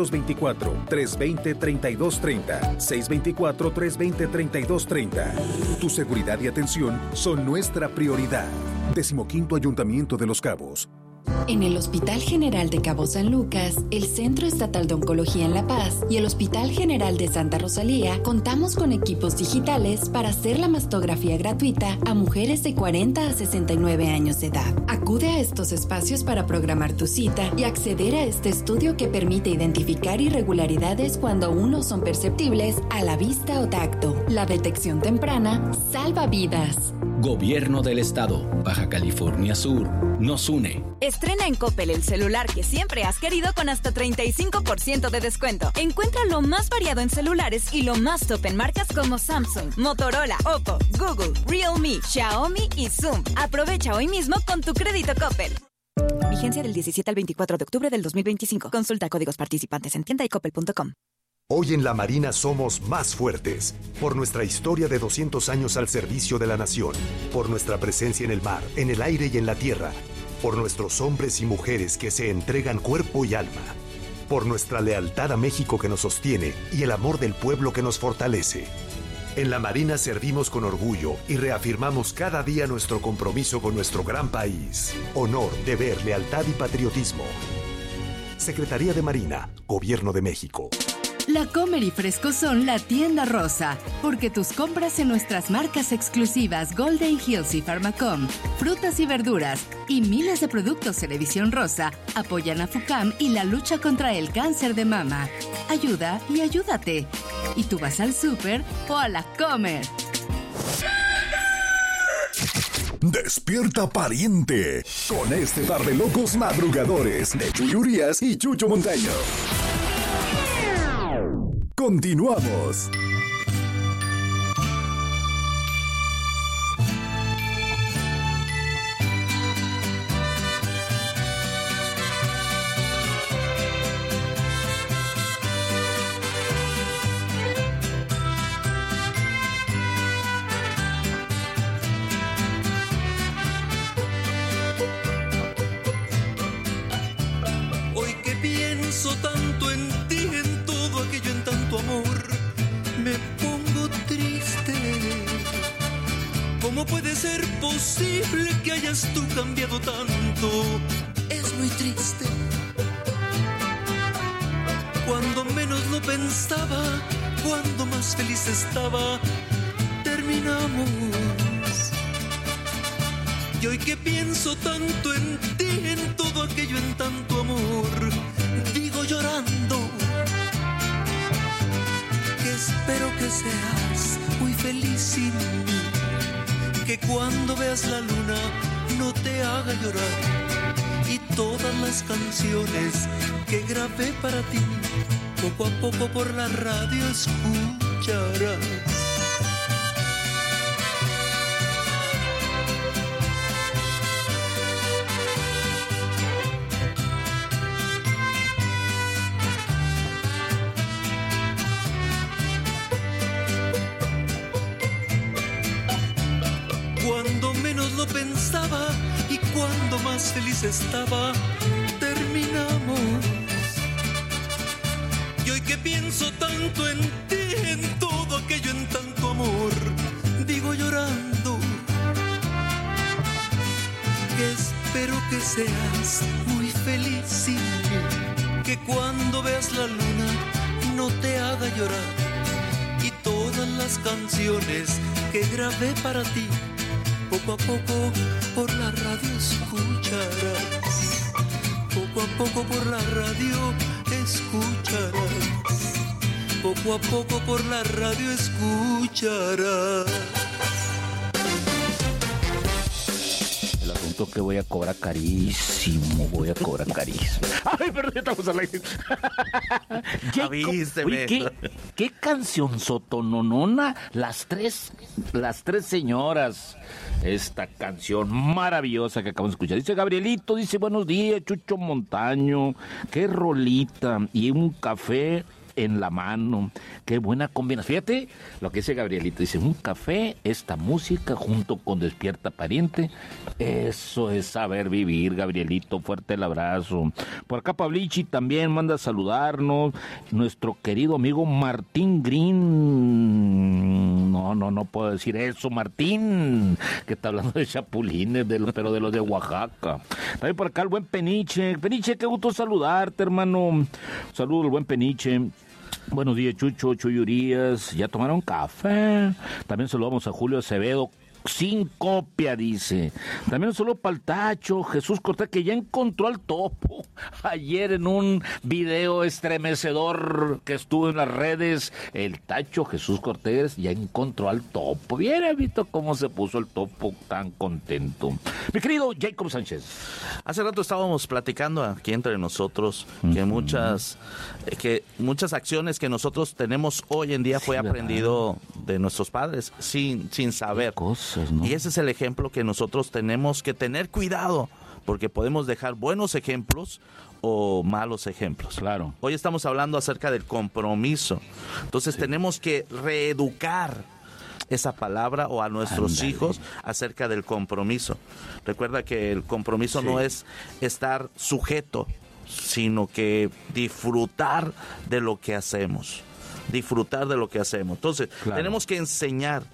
624-320-3230. 624-320-3230. Tu seguridad y atención son nuestra prioridad. 15º Ayuntamiento de Los Cabos. En el Hospital General de Cabo San Lucas, el Centro Estatal de Oncología en La Paz y el Hospital General de Santa Rosalía contamos con equipos digitales para hacer la mastografía gratuita a mujeres de 40 a 69 años de edad. Acude a estos espacios para programar tu cita y acceder a este estudio que permite identificar irregularidades cuando aún no son perceptibles a la vista o tacto. La detección temprana salva vidas. Gobierno del Estado, Baja California Sur, nos une. Estrena en Coppel el celular que siempre has querido con hasta 35% de descuento. Encuentra lo más variado en celulares y lo más top en marcas como Samsung, Motorola, Oppo, Google, Realme, Xiaomi y Zoom. Aprovecha hoy mismo con tu crédito Coppel. Vigencia del 17 al 24 de octubre del 2025. Consulta códigos participantes en tienda y coppel.com. Hoy en la Marina somos más fuertes, por nuestra historia de 200 años al servicio de la nación, por nuestra presencia en el mar, en el aire y en la tierra, por nuestros hombres y mujeres que se entregan cuerpo y alma, por nuestra lealtad a México que nos sostiene y el amor del pueblo que nos fortalece. En la Marina servimos con orgullo y reafirmamos cada día nuestro compromiso con nuestro gran país. Honor, deber, lealtad y patriotismo. Secretaría de Marina, Gobierno de México. La Comer y Fresco son la tienda rosa, porque tus compras en nuestras marcas exclusivas Golden Hills y Pharmacom, frutas y verduras y miles de productos Televisión Rosa apoyan a FUCAM y la lucha contra el cáncer de mama. Ayuda y ayúdate. Y tú vas al súper o a la Comer. Despierta pariente con este par de locos madrugadores de Chuy Urias y Chucho Montaño. Continuamos. Hoy que pienso tanto en ti, en todo aquello, en tanto amor, me pongo triste. ¿Cómo puede ser posible que hayas tú cambiado tanto? Es muy triste. Cuando menos lo pensaba, cuando más feliz estaba, terminamos. Y hoy que pienso tanto en ti, en todo aquello, en tanto amor, digo llorando que espero que seas muy feliz sin mí, que cuando veas la luna no te haga llorar, y todas las canciones que grabé para ti, poco a poco por la radio escucharás. Cuando menos lo pensaba y cuando más feliz estaba, terminamos. Y hoy que pienso tanto en ti, en todo aquello, en tanto amor, digo llorando que espero que seas muy feliz sin mí, que cuando veas la luna no te haga llorar, y todas las canciones que grabé para ti, poco a poco por la radio escucharás. Poco a poco por la radio escucharás. Poco a poco por la radio escucharás. El asunto que voy a cobrar carísimo, Ay, perdón, estamos al aire. Avíseme. ¿Qué canción sotononona? Las tres señoras. Esta canción maravillosa que acabamos de escuchar. Dice Gabrielito, dice buenos días, Chucho Montaño. Qué rolita y un café en la mano. Qué buena combinación. Fíjate lo que dice Gabrielito. Dice, un café, esta música junto con Despierta Pariente. Eso es saber vivir, Gabrielito. Fuerte el abrazo. Por acá Pablichi también manda a saludarnos. Nuestro querido amigo Martín Green. No puedo decir eso, Martín, que está hablando de chapulines, pero de los de Oaxaca. También por acá el buen Peniche. Peniche, qué gusto saludarte, hermano. Saludos al buen Peniche. Buenos días, Chucho, Chuyurías. ¿Ya tomaron café? También saludamos a Julio Acevedo. Sin copia, dice. También un saludo para el Tacho, Jesús Cortés, que ya encontró al topo. Ayer en un video estremecedor que estuvo en las redes, el Tacho Jesús Cortés ya encontró al topo. Bien, he visto cómo se puso el topo tan contento. Mi querido Jacob Sánchez. Hace rato estábamos platicando aquí entre nosotros que muchas acciones que nosotros tenemos hoy en día fue aprendido de nuestros padres sin saber. ¿No? Y ese es el ejemplo que nosotros tenemos que tener cuidado, porque podemos dejar buenos ejemplos o malos ejemplos. Claro. Hoy estamos hablando acerca del compromiso. Entonces tenemos que reeducar esa palabra o a nuestros hijos acerca del compromiso. Recuerda que el compromiso no es estar sujeto, sino que disfrutar de lo que hacemos. Disfrutar de lo que hacemos. Entonces, tenemos que enseñar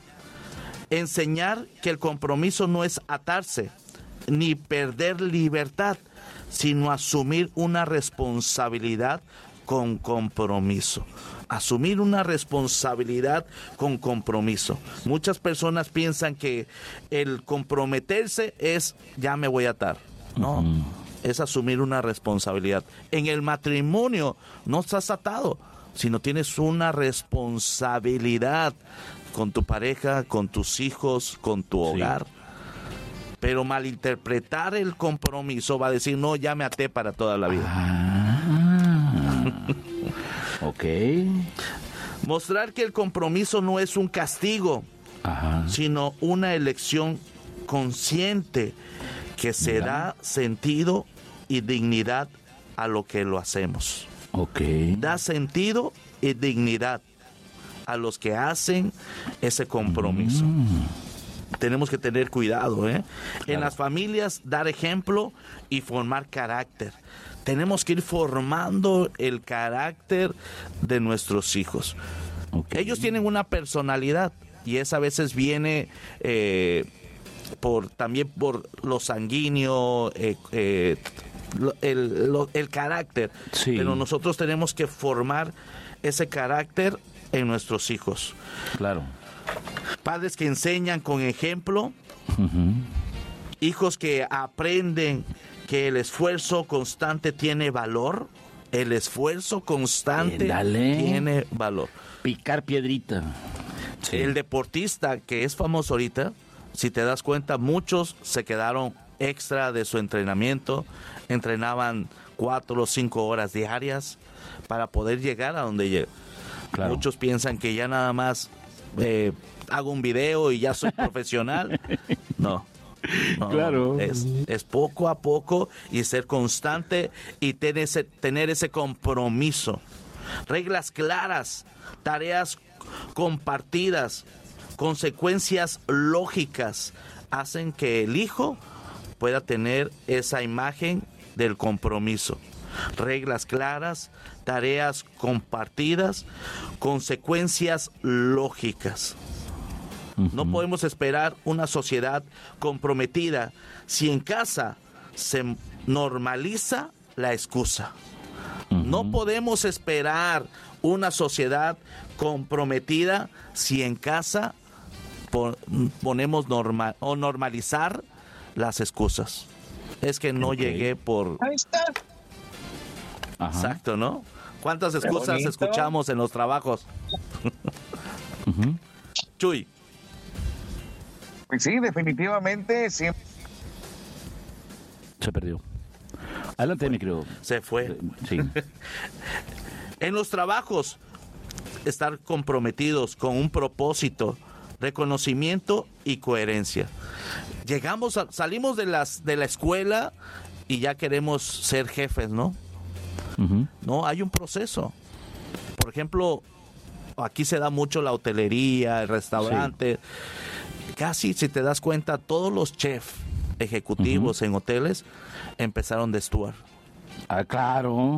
que el compromiso no es atarse ni perder libertad, sino asumir una responsabilidad con compromiso. Asumir una responsabilidad con compromiso. Muchas personas piensan que el comprometerse es ya me voy a atar. No, es asumir una responsabilidad. En el matrimonio no estás atado, sino tienes una responsabilidad con tu pareja, con tus hijos, con tu hogar. Pero malinterpretar el compromiso va a decir, no, ya me até para toda la vida. Ok. Mostrar que el compromiso no es un castigo, sino una elección consciente que se da sentido y dignidad a lo que lo hacemos. Ok. Da sentido y dignidad a los que hacen ese compromiso. Tenemos que tener cuidado, ¿eh? En las familias, dar ejemplo y formar carácter. Tenemos que ir formando el carácter de nuestros hijos. Ellos tienen una personalidad y esa a veces viene también por lo sanguíneo, el carácter. Pero nosotros tenemos que formar ese carácter en nuestros hijos. Claro. Padres que enseñan con ejemplo, hijos que aprenden que el esfuerzo constante tiene valor. El esfuerzo constante tiene valor. Picar piedrita. El deportista que es famoso ahorita, si te das cuenta, muchos se quedaron extra de su entrenamiento, entrenaban 4 o 5 horas diarias para poder llegar a donde llegan. Claro. Muchos piensan que ya nada más hago un video y ya soy profesional. No, claro. Es poco a poco y ser constante y tener ese compromiso. Reglas claras, tareas compartidas, consecuencias lógicas hacen que el hijo pueda tener esa imagen del compromiso. Reglas claras, tareas compartidas, consecuencias lógicas. No podemos esperar una sociedad comprometida si en casa se normaliza la excusa. No podemos esperar una sociedad comprometida si en casa ponemos normalizar las excusas. Es que no llegué por... Ahí está. Exacto, ¿no? ¿Cuántas excusas escuchamos en los trabajos? Chuy. Pues sí, definitivamente sí. Se perdió. Adelante, mi querido. Se fue. Sí. En los trabajos, estar comprometidos con un propósito, reconocimiento y coherencia. Salimos de la escuela y ya queremos ser jefes, ¿no? No, hay un proceso. Por ejemplo, aquí se da mucho la hotelería, el restaurante. Sí. Casi, si te das cuenta, todos los chefs ejecutivos en hoteles empezaron de steward. Ah, claro.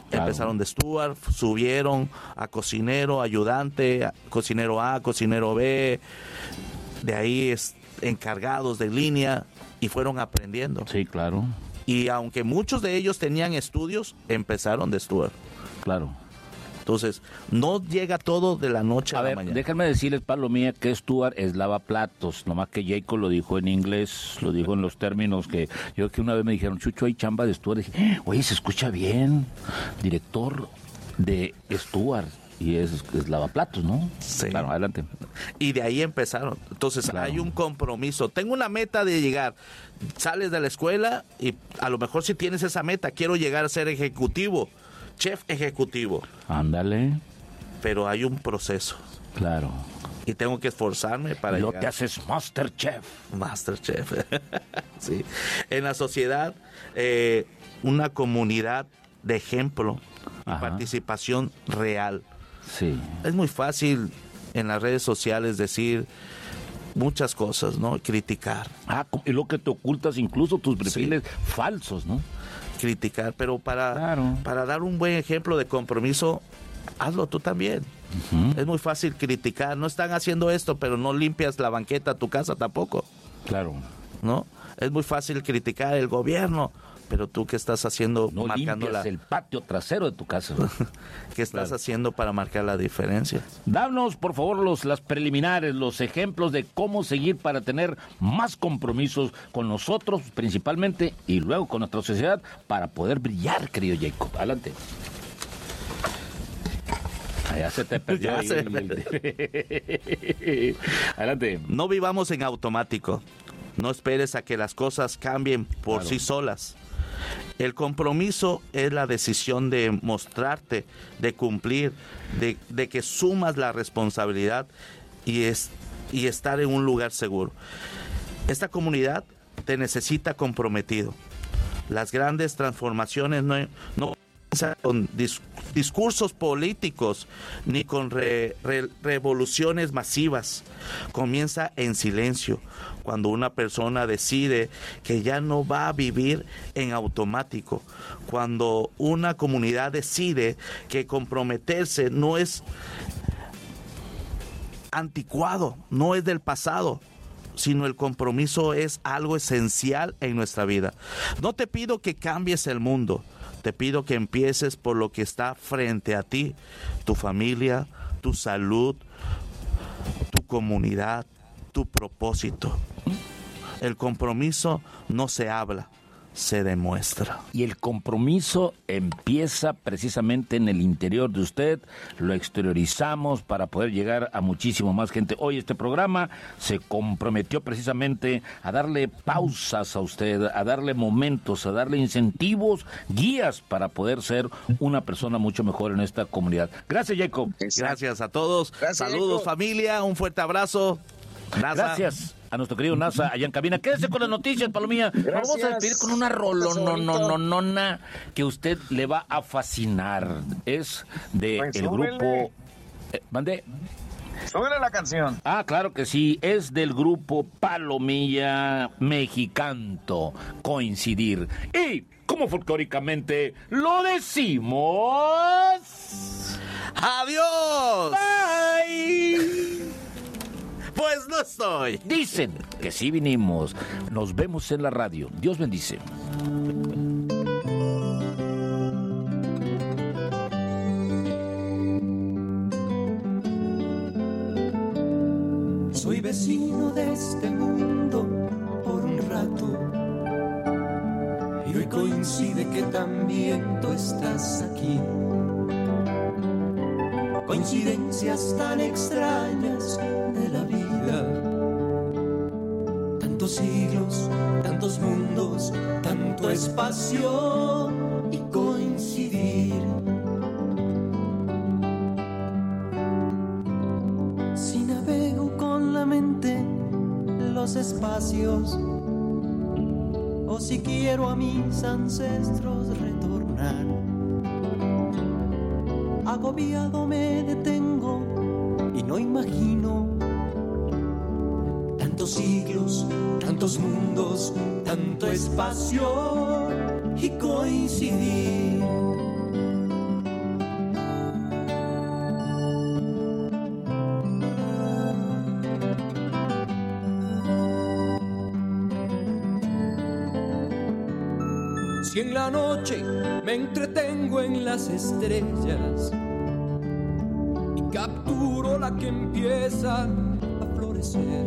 Empezaron de steward, subieron a cocinero, ayudante, cocinero A, cocinero B, de ahí encargados de línea y fueron aprendiendo. Sí, claro. Y aunque muchos de ellos tenían estudios, empezaron de steward. Claro. Entonces, no llega todo de la noche a la mañana. Déjenme decirles, Palomilla, que steward es lavaplatos, nomás que Jacob lo dijo en inglés, lo dijo en los términos que una vez me dijeron, Chucho, hay chamba de steward. Y dije, oye, se escucha bien, director de steward. Y es lavaplatos, ¿no? Sí. Claro, adelante. Y de ahí empezaron. Entonces, hay un compromiso. Tengo una meta de llegar. Sales de la escuela y a lo mejor si tienes esa meta, quiero llegar a ser ejecutivo. Chef ejecutivo. Ándale. Pero hay un proceso. Claro. Y tengo que esforzarme para llegar. Te haces Masterchef. Masterchef. Sí. En la sociedad, una comunidad de ejemplo y participación real. Sí. Es muy fácil en las redes sociales decir muchas cosas, ¿no? Criticar. Y lo que te ocultas, incluso tus perfiles falsos, ¿no? Criticar, pero para dar un buen ejemplo de compromiso, hazlo tú también. Es muy fácil criticar, no están haciendo esto, pero no limpias la banqueta de tu casa tampoco. Claro. ¿No? Es muy fácil criticar el gobierno, pero tú qué estás haciendo no marcando limpias el patio trasero de tu casa. ¿Qué estás haciendo para marcar la diferencia? Danos, por favor, las preliminares, los ejemplos de cómo seguir para tener más compromisos con nosotros, principalmente, y luego con nuestra sociedad, para poder brillar, querido Jacob. Adelante. Ya se te perdió. Adelante. No vivamos en automático. No esperes a que las cosas cambien por sí solas. El compromiso es la decisión de mostrarte, de cumplir, de que sumas la responsabilidad y estar en un lugar seguro. Esta comunidad te necesita comprometido. Las grandes transformaciones no comienzan con discursos políticos ni con revoluciones masivas. Comienza en silencio, cuando una persona decide que ya no va a vivir en automático, cuando una comunidad decide que comprometerse no es anticuado, no es del pasado, sino el compromiso es algo esencial en nuestra vida. No te pido que cambies el mundo, te pido que empieces por lo que está frente a ti, tu familia, tu salud, tu comunidad, tu propósito. El compromiso no se habla, se demuestra. Y el compromiso empieza precisamente en el interior de usted, lo exteriorizamos para poder llegar a muchísimo más gente. Hoy este programa se comprometió precisamente a darle pausas a usted, a darle momentos, a darle incentivos, guías para poder ser una persona mucho mejor en esta comunidad. Gracias, Jacob. Gracias a todos. Saludos, Jacob. Familia, un fuerte abrazo. NASA. Gracias a nuestro querido NASA allá en cabina. Quédese con las noticias, Palomilla. Nos vamos a despedir con una rolonononona que usted le va a fascinar. Es de el grupo... ¿Mande? Súbele la canción. Ah, claro que sí. Es del grupo Palomilla Mexicanto. Coincidir. Y, como folclóricamente lo decimos... ¡Adiós! ¡Bye! Pues no estoy. Dicen que sí vinimos. Nos vemos en la radio. Dios bendice. Soy vecino de este mundo por un rato. Y hoy coincide que también tú estás aquí. Coincidencias tan extrañas de la vida. Tantos siglos, tantos mundos, tanto espacio y coincidir. Si navego con la mente los espacios, o si quiero a mis ancestros retornar, agobiado me detengo y no imagino tantos siglos, tantos mundos, tanto espacio y coincidir. Si en la noche me entretengo en las estrellas y capturo la que empieza a florecer,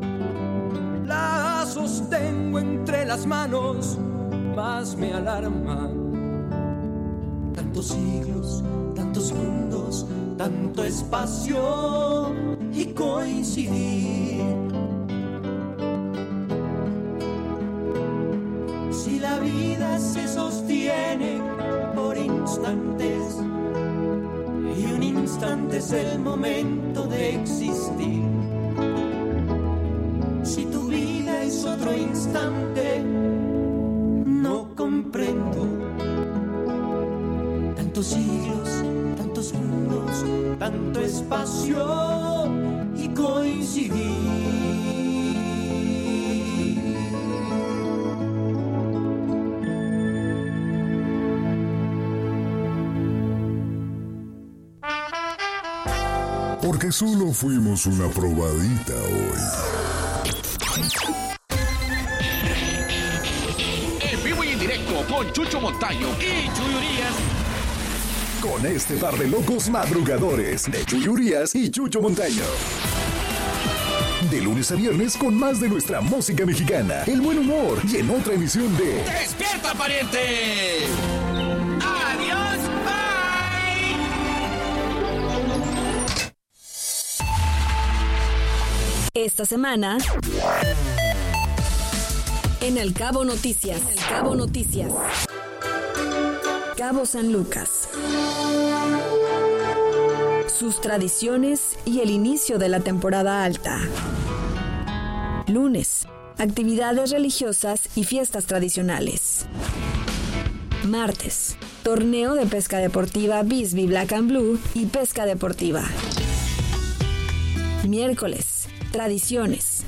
la sostengo entre las manos, más me alarma. Tantos siglos, tantos mundos, tanto espacio y coincidir. Si la vida se sostiene por instantes y un instante es el momento de existir. Si tu vida es otro instante, no comprendo. Tantos siglos, tantos mundos, tanto espacio y coincidir. Porque solo fuimos una probadita hoy. En vivo y en directo con Chucho Montaño y Chuy Urias. Con este par de locos madrugadores de Chuy Urias y Chucho Montaño. De lunes a viernes con más de nuestra música mexicana, el buen humor y en otra emisión de ¡Despierta, pariente! ¡Adiós! Esta semana en El Cabo Noticias. Cabo San Lucas. Sus tradiciones y el inicio de la temporada alta. Lunes, actividades religiosas y fiestas tradicionales. Martes, torneo de pesca deportiva Bisbee Black and Blue y pesca deportiva. Miércoles, tradiciones.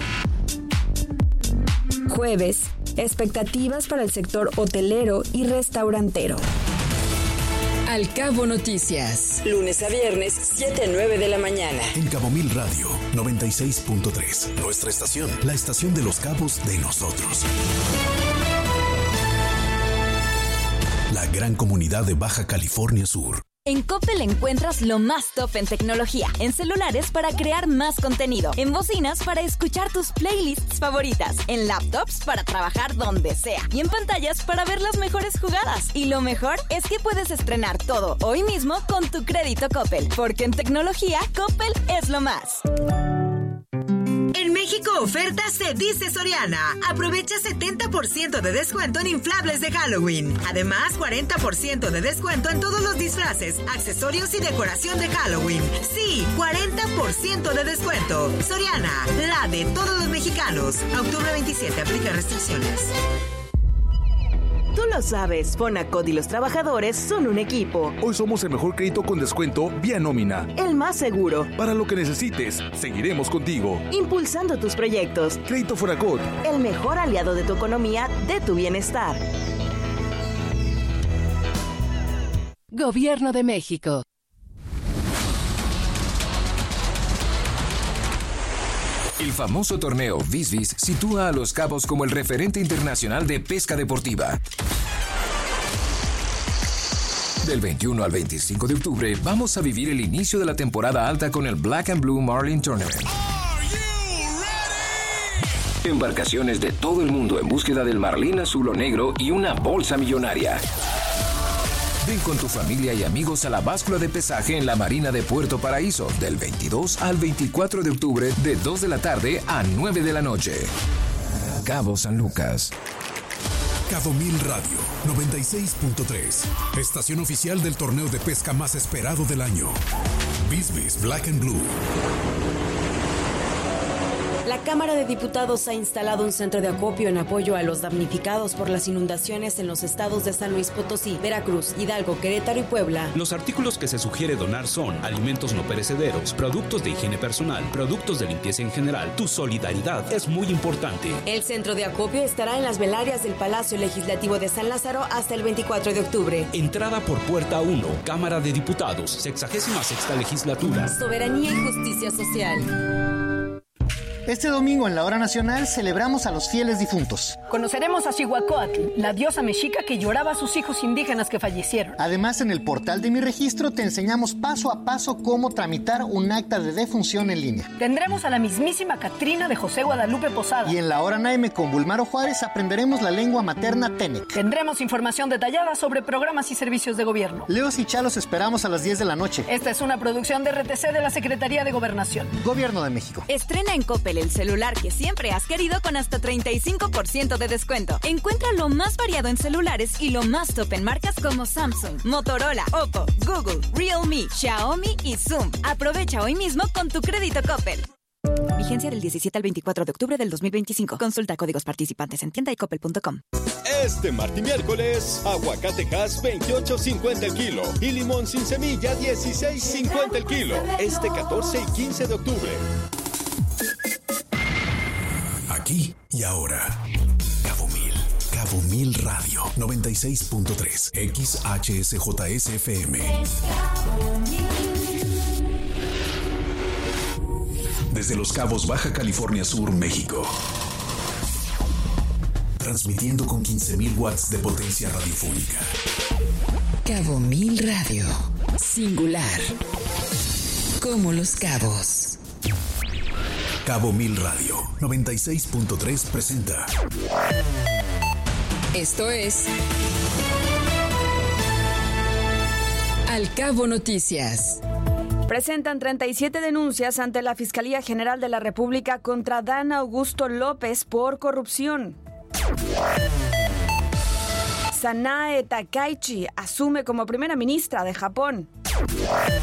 Jueves, expectativas para el sector hotelero y restaurantero. Al Cabo Noticias. Lunes a viernes, 7 a 9 de la mañana. En Cabo Mil Radio 96.3. Nuestra estación, la estación de los cabos de nosotros. La gran comunidad de Baja California Sur. En Coppel encuentras lo más top en tecnología, en celulares para crear más contenido, en bocinas para escuchar tus playlists favoritas, en laptops para trabajar donde sea y en pantallas para ver las mejores jugadas. Y lo mejor es que puedes estrenar todo hoy mismo con tu crédito Coppel, porque en tecnología Coppel es lo más. En México, oferta se dice Soriana. Aprovecha 70% de descuento en inflables de Halloween. Además, 40% de descuento en todos los disfraces, accesorios y decoración de Halloween. Sí, 40% de descuento. Soriana, la de todos los mexicanos. A octubre 27, aplica restricciones. Tú lo sabes, Fonacot y los trabajadores son un equipo. Hoy somos el mejor crédito con descuento vía nómina. El más seguro. Para lo que necesites, seguiremos contigo. Impulsando tus proyectos. Crédito Fonacot. El mejor aliado de tu economía, de tu bienestar. Gobierno de México. El famoso torneo Bisbis sitúa a Los Cabos como el referente internacional de pesca deportiva. Del 21 al 25 de octubre vamos a vivir el inicio de la temporada alta con el Black and Blue Marlin Tournament. Embarcaciones de todo el mundo en búsqueda del marlín azul o negro y una bolsa millonaria. Ven con tu familia y amigos a la báscula de pesaje en la Marina de Puerto Paraíso del 22 al 24 de octubre de 2 de la tarde a 9 de la noche. Cabo San Lucas. Cabo Mil Radio 96.3. Estación oficial del torneo de pesca más esperado del año. Bisbis Black and Blue. La Cámara de Diputados ha instalado un centro de acopio en apoyo a los damnificados por las inundaciones en los estados de San Luis Potosí, Veracruz, Hidalgo, Querétaro y Puebla. Los artículos que se sugiere donar son alimentos no perecederos, productos de higiene personal, productos de limpieza en general. Tu solidaridad es muy importante. El centro de acopio estará en las velarias del Palacio Legislativo de San Lázaro hasta el 24 de octubre. Entrada por puerta 1, Cámara de Diputados, 66ª legislatura. Soberanía y justicia social. Este domingo en la Hora Nacional celebramos a los fieles difuntos. Conoceremos a Cihuacóatl, la diosa mexica que lloraba a sus hijos indígenas que fallecieron. Además, en el portal de Mi Registro te enseñamos paso a paso cómo tramitar un acta de defunción en línea. Tendremos a la mismísima Catrina de José Guadalupe Posada. Y en la Hora Naime con Bulmaro Juárez aprenderemos la lengua materna Tenec. Tendremos información detallada sobre programas y servicios de gobierno. Leos y Chalos esperamos a las 10 de la noche. Esta es una producción de RTC de la Secretaría de Gobernación. Gobierno de México. Estrena en Coppel el celular que siempre has querido con hasta 35% de descuento. Encuentra lo más variado en celulares y lo más top en marcas como Samsung, Motorola, Oppo, Google, Realme, Xiaomi y Zoom. Aprovecha hoy mismo con tu crédito Coppel. Vigencia del 17 al 24 de octubre del 2025. Consulta códigos participantes en tienda y coppel.com. Este martes y miércoles, aguacate Hass 28.50 el kilo y limón sin semilla 16.50 el kilo. Este 14 y 15 de octubre. Aquí y ahora. Cabo Mil Radio 96.3 XHSJSFM. Desde Los Cabos, Baja California Sur, México. Transmitiendo con 15.000 watts de potencia radiofónica. Cabo Mil Radio. Singular. Como Los Cabos. Cabo Mil Radio 96.3 presenta. Esto es Al Cabo Noticias. Presentan 37 denuncias ante la Fiscalía General de la República contra Dan Augusto López por corrupción. Sanae Takaichi asume como primera ministra de Japón.